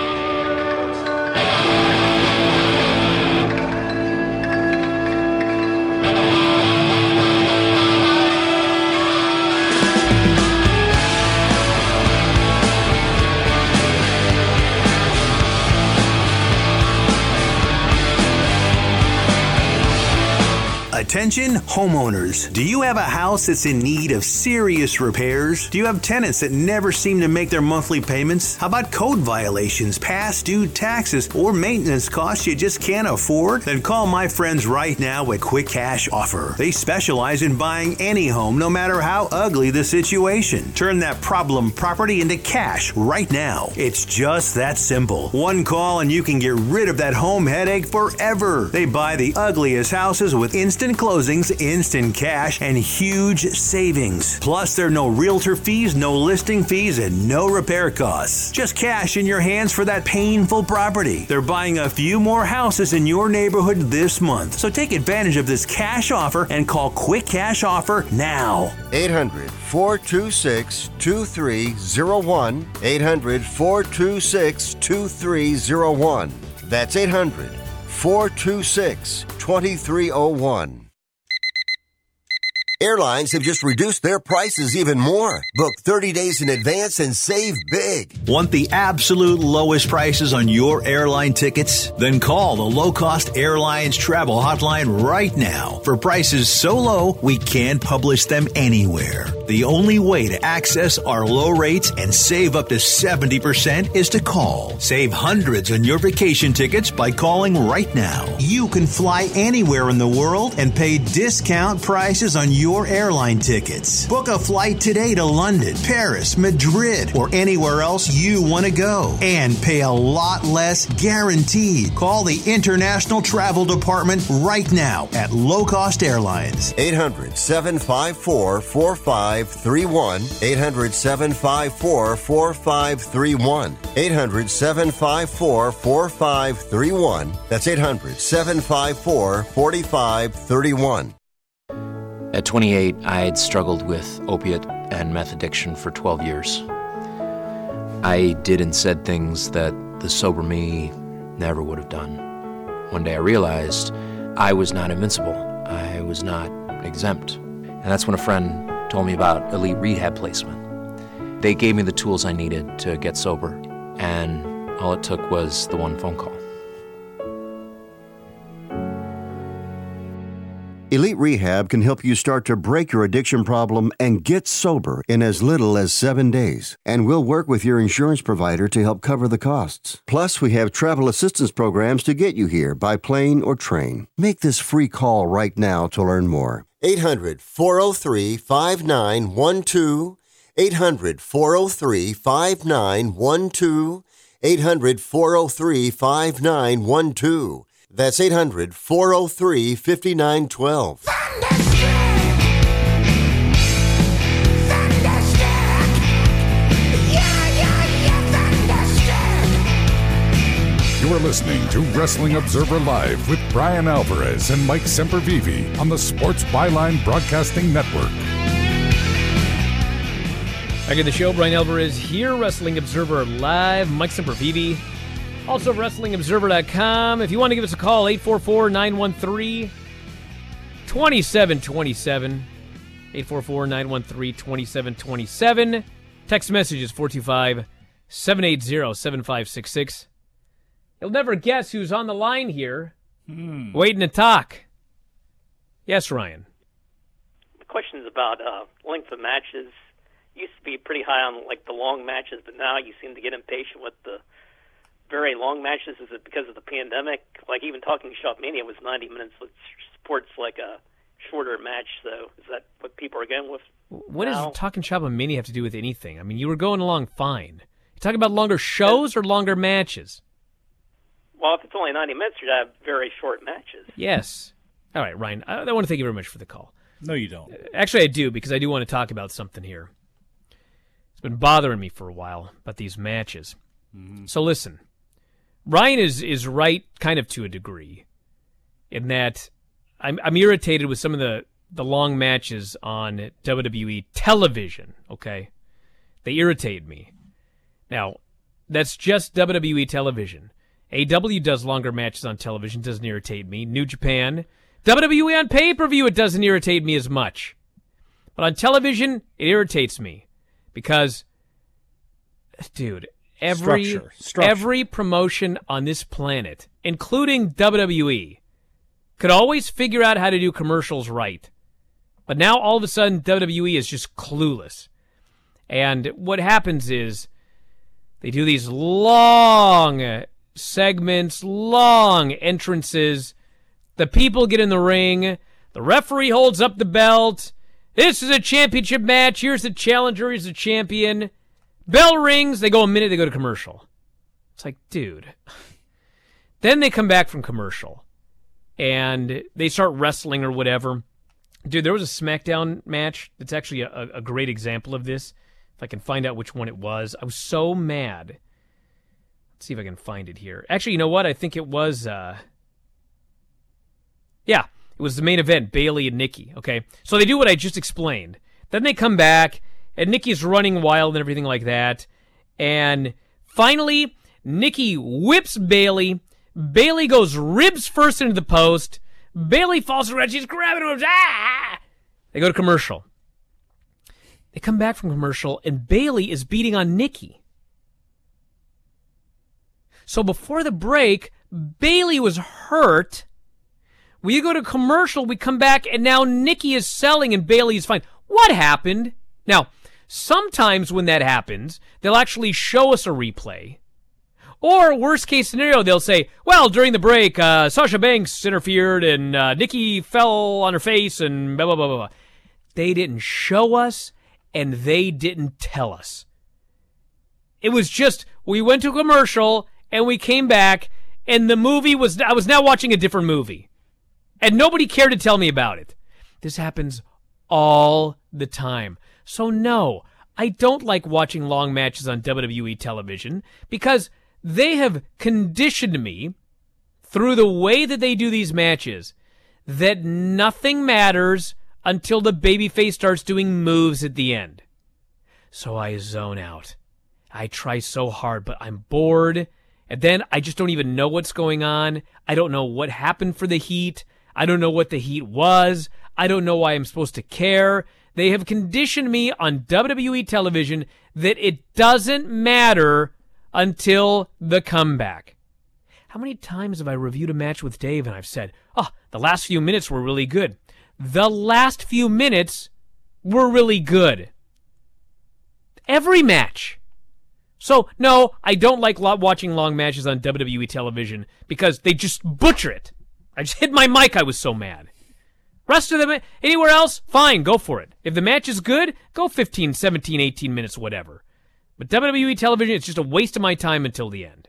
Attention homeowners. Do you have a house that's in need of serious repairs? Do you have tenants that never seem to make their monthly payments? How about code violations, past due taxes, or maintenance costs you just can't afford? Then call my friends right now at Quick Cash Offer. They specialize in buying any home, no matter how ugly the situation. Turn that problem property into cash right now. It's just that simple. One call and you can get rid of that home headache forever. They buy the ugliest houses with instant closings, instant cash, and huge savings. Plus, there are no realtor fees, no listing fees, and no repair costs. Just cash in your hands for that painful property. They're buying a few more houses in your neighborhood this month. So take advantage of this cash offer and call Quick Cash Offer now. eight hundred, four two six, two three zero one. eight hundred, four two six, two three zero one. That's eight hundred, four two six, two three zero one. Airlines have just reduced their prices even more. Book thirty days in advance and save big. Want the absolute lowest prices on your airline tickets? Then call the Low Cost Airlines Travel Hotline right now for prices so low we can't publish them anywhere. The only way to access our low rates and save up to seventy percent is to call. Save hundreds on your vacation tickets by calling right now. You can fly anywhere in the world and pay discount prices on your airline tickets. Book a flight today to London, Paris, Madrid, or anywhere else you want to go and pay a lot less guaranteed. Call the International Travel Department right now at Low Cost Airlines. eight hundred, seven five four, four five three one. eight hundred, seven five four, four five three one. eight hundred, seven five four, four five three one. That's eight hundred, seven five four, four five three one. At twenty-eight, I had struggled with opiate and meth addiction for twelve years. I did and said things that the sober me never would have done. One day I realized I was not invincible. I was not exempt. And that's when a friend told me about Elite Rehab Placement. They gave me the tools I needed to get sober, and all it took was the one phone call. Elite Rehab can help you start to break your addiction problem and get sober in as little as seven days. And we'll work with your insurance provider to help cover the costs. Plus, we have travel assistance programs to get you here by plane or train. Make this free call right now to learn more. eight hundred, four oh three, five nine one two. eight hundred, four oh three, five nine one two. eight hundred, four oh three, five nine one two. That's eight hundred, four oh three, five nine one two. You are listening to Wrestling Observer Live with Brian Alvarez and Mike Sempervive on the Sports Byline Broadcasting Network. Back at the show, Brian Alvarez here, Wrestling Observer Live, Mike Sempervive. Also, Wrestling Observer dot com. If you want to give us a call, eight four four, nine one three, two seven two seven. eight four four, nine one three, two seven two seven. Text messages four two five, seven eight zero, seven five six six. You'll never guess who's on the line here, Hmm. waiting to talk. Yes, Ryan. The question is about uh, length of matches. Used to be pretty high on like the long matches, but now you seem to get impatient with the very long matches. Is it because of the pandemic? Like even Talking Shop Mania was ninety minutes. With sports like a shorter match. So is that what people are going with? What now? does Talking Shop and Mini have to do with anything? I mean, you were going along fine. You talking about longer shows or longer matches? Well, if it's only ninety minutes, you'd have very short matches. Yes. All right, Ryan, I, I want to thank you very much for the call. No, you don't. Actually, I do, because I do want to talk about something here. It's been bothering me for a while about these matches. Mm-hmm. So listen, Ryan is, is right kind of to a degree in that I'm, I'm irritated with some of the, the long matches on W W E television, okay? They irritate me. Now, that's just W W E television. A E W does longer matches on television, doesn't irritate me. New Japan. W W E on pay-per-view, it doesn't irritate me as much. But on television, it irritates me. Because, dude, every, Structure. Structure. every promotion on this planet, including W W E, could always figure out how to do commercials right. But now, all of a sudden, W W E is just clueless. And what happens is, they do these long segments, long entrances. The people get in the ring. The referee holds up the belt. This is a championship match. Here's the challenger. Here's the champion. Bell rings. They go a minute. They go to commercial. It's like, dude. Then they come back from commercial. And they start wrestling or whatever. Dude, there was a SmackDown match that's actually a, a great example of this. If I can find out which one it was. I was so mad. Let's see if I can find it here. Actually, you know what? I think it was... Uh, yeah, it was the main event, Bayley and Nikki. Okay, so they do what I just explained. Then they come back, and Nikki's running wild and everything like that. And finally, Nikki whips Bayley. Bayley goes ribs first into the post. Bayley falls around. She's grabbing him. Ah! They go to commercial. They come back from commercial, and Bayley is beating on Nikki. So before the break, Bayley was hurt. We go to commercial, we come back, and now Nikki is selling and Bayley is fine. What happened? Now, sometimes when that happens, they'll actually show us a replay. Or, worst case scenario, they'll say, well, during the break, uh, Sasha Banks interfered and uh, Nikki fell on her face and blah, blah, blah, blah, blah. They didn't show us, and they didn't tell us. It was just, we went to commercial, and we came back, and the movie was, I was now watching a different movie. And nobody cared to tell me about it. This happens all the time. So no, I don't like watching long matches on W W E television because they have conditioned me through the way that they do these matches that nothing matters until the babyface starts doing moves at the end. So I zone out. I try so hard, but I'm bored. And then I just don't even know what's going on. I don't know what happened for the heat. I don't know what the heat was. I don't know why I'm supposed to care. They have conditioned me on W W E television that it doesn't matter until the comeback. How many times have I reviewed a match with Dave and I've said, oh, the last few minutes were really good. The last few minutes were really good. Every match. So, no, I don't like watching long matches on W W E television because they just butcher it. I just hit my mic. I was so mad. Rest of them, anywhere else, fine, go for it. If the match is good, go fifteen, seventeen, eighteen minutes, whatever. But W W E television, it's just a waste of my time until the end.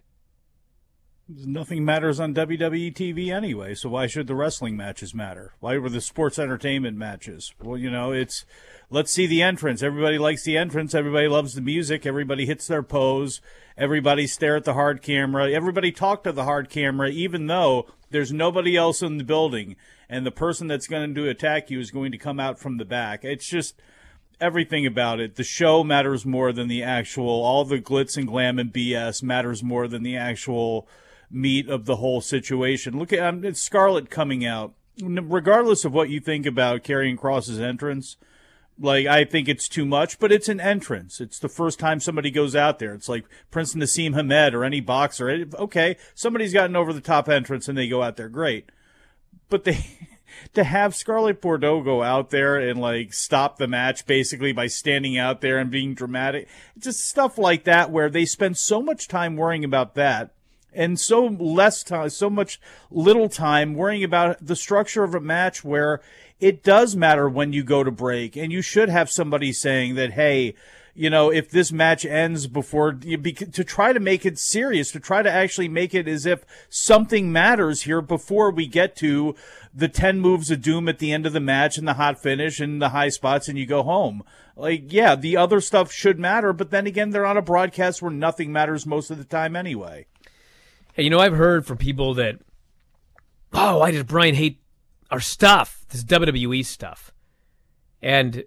Nothing matters on W W E T V anyway, so why should the wrestling matches matter? Why were the sports entertainment matches? Well, you know, it's, let's see the entrance. Everybody likes the entrance. Everybody loves the music. Everybody hits their pose. Everybody stare at the hard camera. Everybody talk to the hard camera, even though there's nobody else in the building, and the person that's going to attack you is going to come out from the back. It's just everything about it. The show matters more than the actual, all the glitz and glam and B S matters more than the actual meat of the whole situation. Look at um, it's Scarlett coming out. Regardless of what you think about Karrion Kross's entrance, like, I think it's too much, but it's an entrance. It's the first time somebody goes out there. It's like Prince Nassim Hamed or any boxer. Okay, somebody's got an over-the-top entrance and they go out there. Great. But they to have Scarlett Bordeaux go out there and, like, stop the match basically by standing out there and being dramatic, just stuff like that where they spend so much time worrying about that and so less time, so much little time worrying about the structure of a match where it does matter when you go to break, and you should have somebody saying that, hey, you know, if this match ends before, to try to make it serious, to try to actually make it as if something matters here before we get to the ten moves of doom at the end of the match and the hot finish and the high spots and you go home. Like, yeah, the other stuff should matter, but then again, they're on a broadcast where nothing matters most of the time anyway. Hey, you know, I've heard from people that, oh, why does Brian hate our stuff, this W W E stuff? And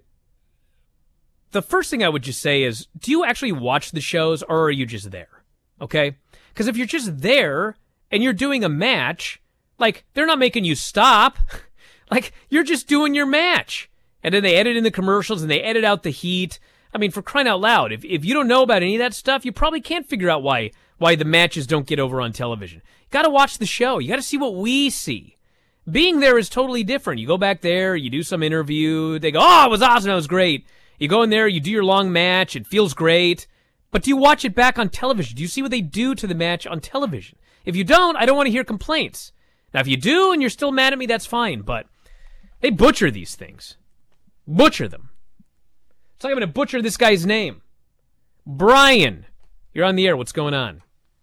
the first thing I would just say is, do you actually watch the shows, or are you just there? Okay? Because if you're just there and you're doing a match, like, they're not making you stop. Like, you're just doing your match. And then they edit in the commercials and they edit out the heat. I mean, for crying out loud, if if you don't know about any of that stuff, you probably can't figure out why why the matches don't get over on television. You got to watch the show. You got to see what we see. Being there is totally different. You go back there, you do some interview, they go, oh, it was awesome, it was great. You go in there, you do your long match, it feels great. But do you watch it back on television? Do you see what they do to the match on television? If you don't, I don't want to hear complaints. Now, if you do and you're still mad at me, that's fine, but they butcher these things. Butcher them. It's like I'm going to butcher this guy's name. Brian, you're on the air. What's going on?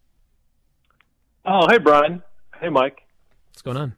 Oh, hey, Brian. Hey, Mike. What's going on?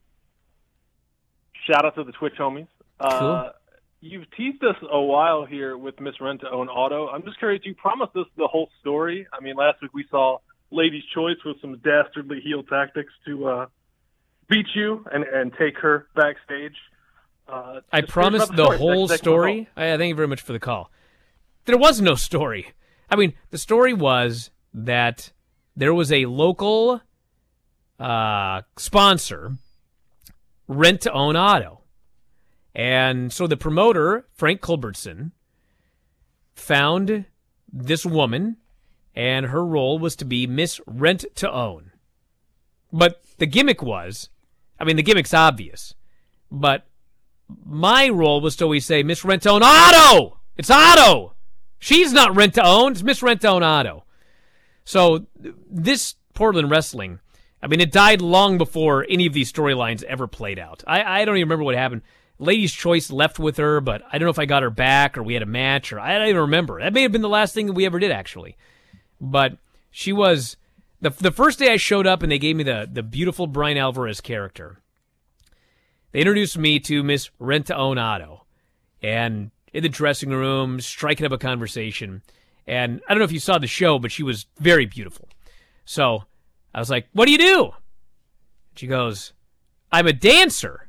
Shout out to the Twitch homies. Cool. Uh, you've teased us a while here with Miss Rent to Own Auto. I'm just curious, you promised us the whole story. I mean, last week we saw Lady's Choice with some dastardly heel tactics to uh, beat you and, and take her backstage. Uh, I promised the, the whole story. I, I thank you very much for the call. There was no story. I mean, the story was that there was a local uh, sponsor, Rent to Own Auto. And so the promoter, Frank Culbertson, found this woman, and her role was to be Miss Rent to Own. But the gimmick was, I mean, the gimmick's obvious, but my role was to always say, Miss Rent to Own Auto! It's Auto! She's not Rent to Own, it's Miss Rent to Own Auto. So this Portland Wrestling, I mean, it died long before any of these storylines ever played out. I, I don't even remember what happened. Lady's Choice left with her, but I don't know if I got her back or we had a match, or I don't even remember. That may have been the last thing that we ever did, actually. But she was, the the first day I showed up and they gave me the, the beautiful Brian Alvarez character, they introduced me to Miss Rent to Own Auto. And in the dressing room, striking up a conversation. And I don't know if you saw the show, but she was very beautiful. So I was like, what do you do? She goes, I'm a dancer.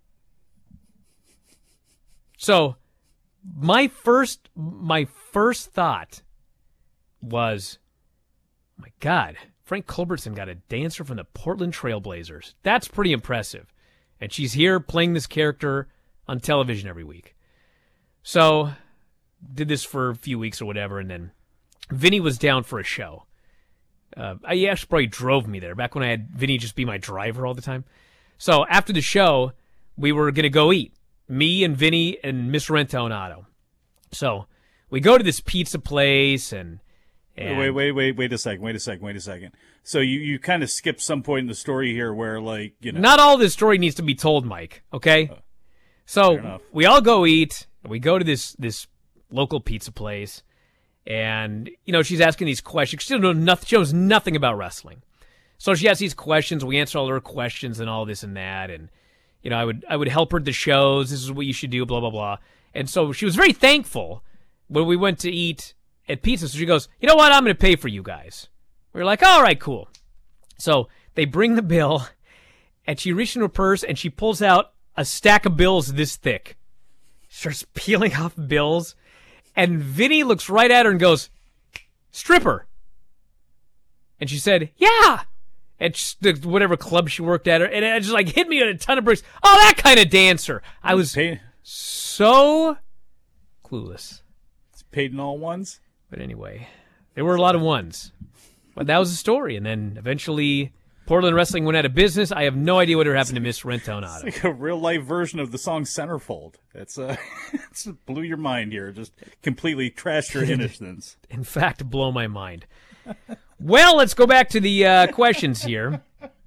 So my first my first thought was, oh my God, Frank Culbertson got a dancer from the Portland Trailblazers. That's pretty impressive. And she's here playing this character on television every week. So did this for a few weeks or whatever, and then Vinny was down for a show. Uh, he actually probably drove me there, back when I had Vinny just be my driver all the time. So after the show, we were going to go eat. Me and Vinny and Miss Rent to Own Auto. So we go to this pizza place and, and wait, wait, wait, wait a second, wait a second, wait a second. So you, you kind of skipped some point in the story here where, like, you know, not all this story needs to be told, Mike. Okay, So we all go eat. We go to this this local pizza place, and you know she's asking these questions. She knows nothing. She knows nothing about wrestling. So she asks these questions. We answer all her questions and all this and that. And you know, I would I would help her at the shows. This is what you should do. Blah blah blah. And so she was very thankful when we went to eat at pizza. So she goes, you know what? I'm going to pay for you guys. We were like, all right, cool. So they bring the bill, and she reaches in her purse and she pulls out a stack of bills this thick. Starts peeling off bills, and Vinny looks right at her and goes, stripper. And she said, yeah. And she, whatever club she worked at, her, and it just like hit me on a ton of bricks. Oh, that kind of dancer. I was so clueless. It's paid in all ones. But anyway, there were a lot of ones. But that was the story. And then eventually Portland Wrestling went out of business. I have no idea what happened to Miss Rentonado. It's like a real-life version of the song Centerfold. It's, uh, it's blew your mind here. Just completely trashed your innocence. In fact, blow my mind. Well, let's go back to the uh, questions here.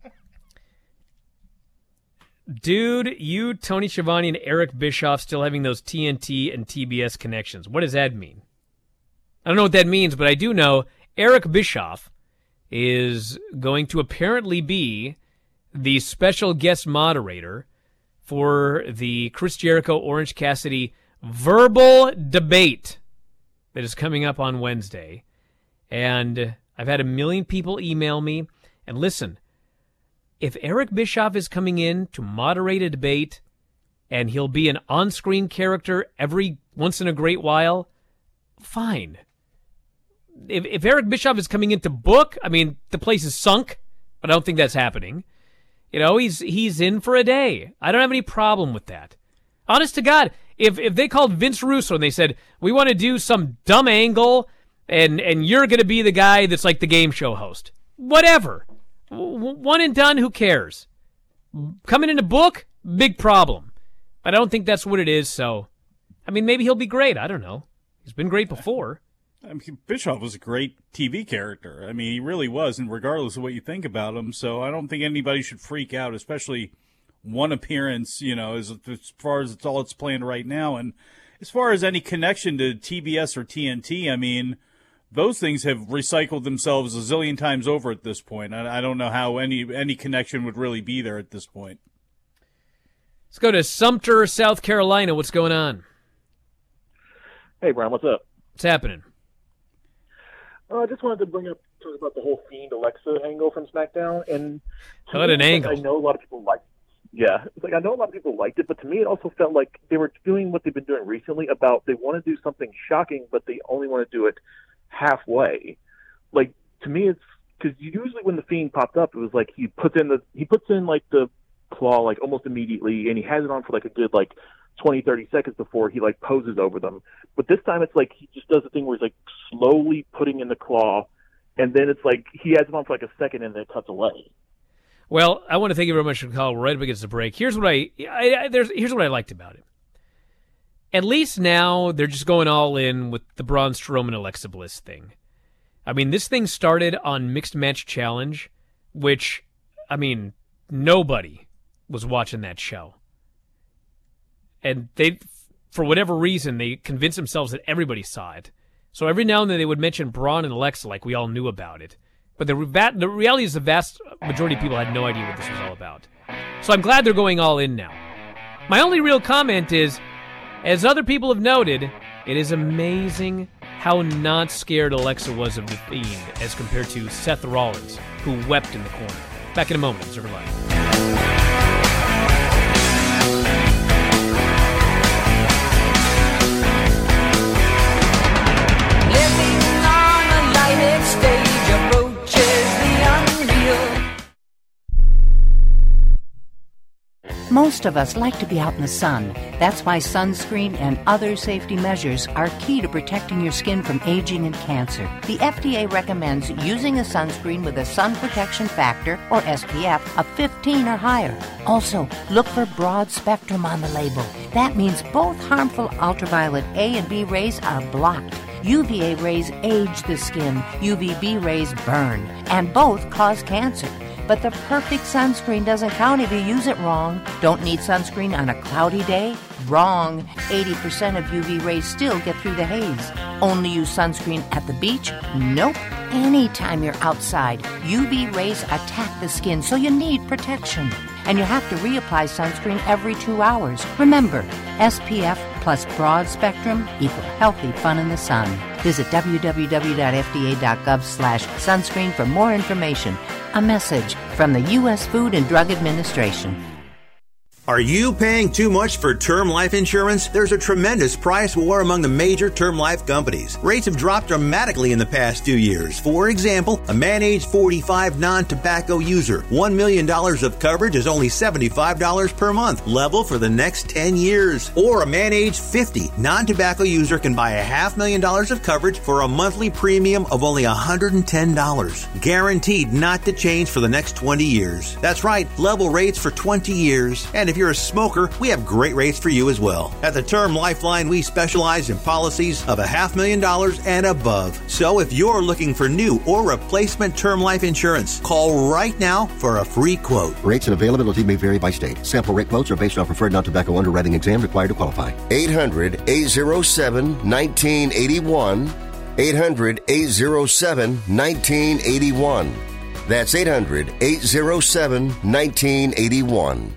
Dude, you, Tony Schiavone, and Eric Bischoff still having those T N T and T B S connections. What does that mean? I don't know what that means, but I do know Eric Bischoff is going to apparently be the special guest moderator for the Chris Jericho Orange Cassidy verbal debate that is coming up on Wednesday. And I've had a million people email me. And listen, if Eric Bischoff is coming in to moderate a debate and he'll be an on-screen character every once in a great while, fine. If, if Eric Bischoff is coming in to book, I mean, the place is sunk, but I don't think that's happening. You know, he's he's in for a day. I don't have any problem with that. Honest to God, if if they called Vince Russo and they said, we want to do some dumb angle and, and you're going to be the guy that's like the game show host, whatever. W- one and done, who cares? Coming in to book, big problem. But I don't think that's what it is, so, I mean, maybe he'll be great. I don't know. He's been great before. I mean, Bischoff was a great T V character. I mean, he really was, and regardless of what you think about him, so I don't think anybody should freak out, especially one appearance, you know, as, as far as it's all it's playing right now. And as far as any connection to T B S or T N T, I mean, those things have recycled themselves a zillion times over at this point. I, I don't know how any any connection would really be there at this point. Let's go to Sumter, South Carolina. What's going on? Hey, Brian, what's up? What's happening? Uh, I just wanted to bring up talk about the whole Fiend Alexa angle from SmackDown, and what an angle! Like, I know a lot of people liked. Yeah, it's like I know a lot of people liked it, but to me, it also felt like they were doing what they've been doing recently. About they want to do something shocking, but they only want to do it halfway. Like to me, it's because usually when the Fiend popped up, it was like he puts in the he puts in like the claw like almost immediately, and he has it on for like a good like twenty, thirty seconds before he like poses over them. But this time it's like he just does the thing where he's like slowly putting in the claw, and then it's like he has it on for like a second and then it cuts away. Well, I want to thank you very much for the call right up against the break. Here's what I, I, I there's here's what I liked about it. At least now they're just going all in with the Braun Strowman Alexa Bliss thing. I mean, this thing started on Mixed Match Challenge, which, I mean, nobody was watching that show. And they, for whatever reason, they convinced themselves that everybody saw it. So every now and then they would mention Braun and Alexa like we all knew about it. But the, the reality is the vast majority of people had no idea what this was all about. So I'm glad they're going all in now. My only real comment is, as other people have noted, it is amazing how not scared Alexa was of the Fiend as compared to Seth Rollins, who wept in the corner. Back in a moment, Observer Live. Most of us like to be out in the sun. That's why sunscreen and other safety measures are key to protecting your skin from aging and cancer. The F D A recommends using a sunscreen with a sun protection factor, or S P F, of fifteen or higher. Also, look for broad spectrum on the label. That means both harmful ultraviolet A and B rays are blocked. U V A rays age the skin, U V B rays burn, and both cause cancer. But the perfect sunscreen doesn't count if you use it wrong. Don't need sunscreen on a cloudy day? Wrong. eighty percent of U V rays still get through the haze. Only use sunscreen at the beach? Nope. Anytime you're outside, U V rays attack the skin, so you need protection. And you have to reapply sunscreen every two hours. Remember, S P F plus broad spectrum equal healthy fun in the sun. Visit w w w dot f d a dot gov slash sunscreen for more information. A message from the U S Food and Drug Administration. Are you paying too much for term life insurance? There's a tremendous price war among the major term life companies. Rates have dropped dramatically in the past two years. For example, a man age forty-five non-tobacco user, one million dollars of coverage is only seventy-five dollars per month, level for the next ten years. Or a man age fifty non-tobacco user can buy a half million dollars of coverage for a monthly premium of only one hundred ten dollars. Guaranteed not to change for the next twenty years. That's right, level rates for twenty years. And if you're a smoker, we have great rates for you as well. At the Term Lifeline, we specialize in policies of a half million dollars and above. So if you're looking for new or replacement term life insurance, call right now for a free quote. Rates and availability may vary by state. Sample rate quotes are based on preferred non-tobacco underwriting exam required to qualify. eight hundred, eight oh seven, nineteen eighty-one. eight hundred, eight oh seven, nineteen eighty-one. That's eight hundred, eight oh seven, nineteen eighty-one.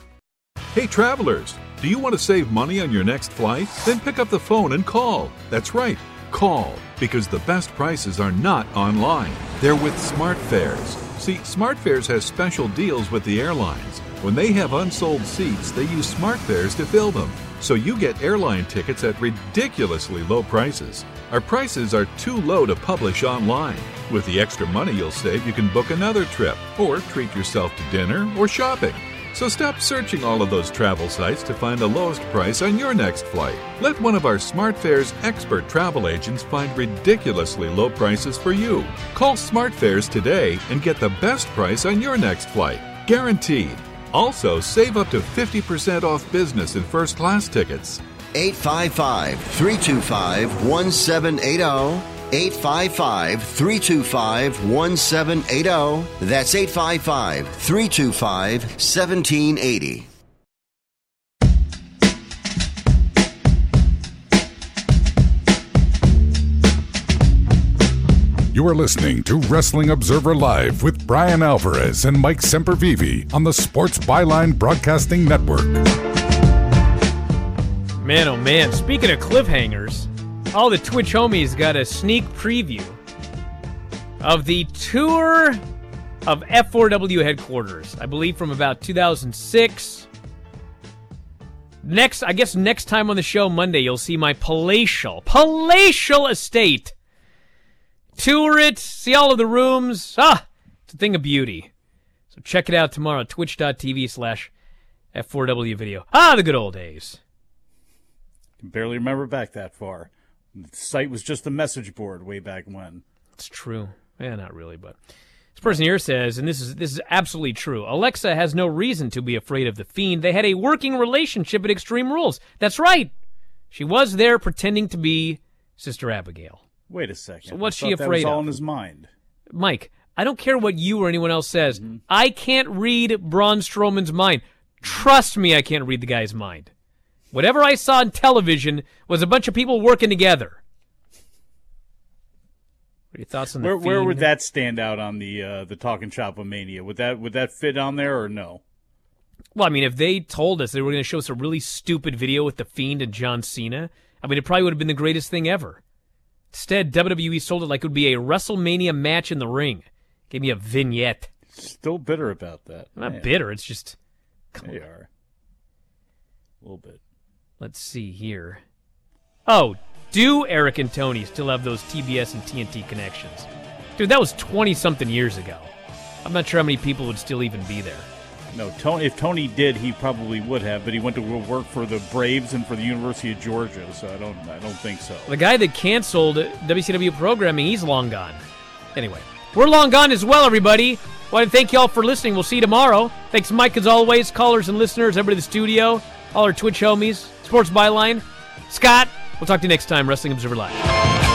Hey travelers, do you want to save money on your next flight? Then pick up the phone and call. That's right, call, because the best prices are not online. They're with SmartFares. See, SmartFares has special deals with the airlines. When they have unsold seats, they use SmartFares to fill them. So you get airline tickets at ridiculously low prices. Our prices are too low to publish online. With the extra money you'll save, you can book another trip or treat yourself to dinner or shopping. So stop searching all of those travel sites to find the lowest price on your next flight. Let one of our SmartFares expert travel agents find ridiculously low prices for you. Call SmartFares today and get the best price on your next flight. Guaranteed. Also, save up to fifty percent off business and first class tickets. eight five five, three two five, one seven eight zero. eight five five, three two five, one seven eight zero. That's eight five five, three two five, one seven eight zero. You are listening to Wrestling Observer Live with Brian Alvarez and Mike Sempervive on the Sports Byline Broadcasting Network. Man, oh man, speaking of cliffhangers, all the Twitch homies got a sneak preview of the tour of F four W headquarters, I believe from about two thousand six. Next, I guess next time on the show, Monday, you'll see my palatial, palatial estate. Tour it, see all of the rooms. Ah, it's a thing of beauty. So check it out tomorrow, twitch.tv slash F4W video. Ah, the good old days. Can barely remember back that far. The site was just a message board way back when. It's true. Yeah, not really, but this person here says, and this is this is absolutely true, Alexa has no reason to be afraid of the Fiend. They had a working relationship at Extreme Rules. That's right. She was there pretending to be Sister Abigail. Wait a second. So what's I she thought afraid that was all of? in his mind. Mike, I don't care what you or anyone else says. Mm-hmm. I can't read Braun Strowman's mind. Trust me, I can't read the guy's mind. Whatever I saw on television was a bunch of people working together. What are your thoughts on the Where, Fiend? where would that stand out on the uh, the Talking Shop of Mania? Would that would that fit on there or no? Well, I mean, if they told us they were going to show us a really stupid video with the Fiend and John Cena, I mean, it probably would have been the greatest thing ever. Instead, W W E sold it like it would be a WrestleMania match in the ring. Gave me a vignette. Still bitter about that. I'm not Man. bitter. It's just... They are. A little bit. Let's see here. Oh, do Eric and Tony still have those T B S and T N T connections? Dude, that was twenty-something years ago. I'm not sure how many people would still even be there. No, Tony. If Tony did, he probably would have, but he went to work for the Braves and for the University of Georgia, so I don't, I don't think so. The guy that canceled W C W programming, he's long gone. Anyway, we're long gone as well, everybody. Well, thank you all for listening. We'll see you tomorrow. Thanks, Mike, as always, callers and listeners, everybody in the studio, all our Twitch homies, Sports Byline, Scott. We'll talk to you next time, Wrestling Observer Live.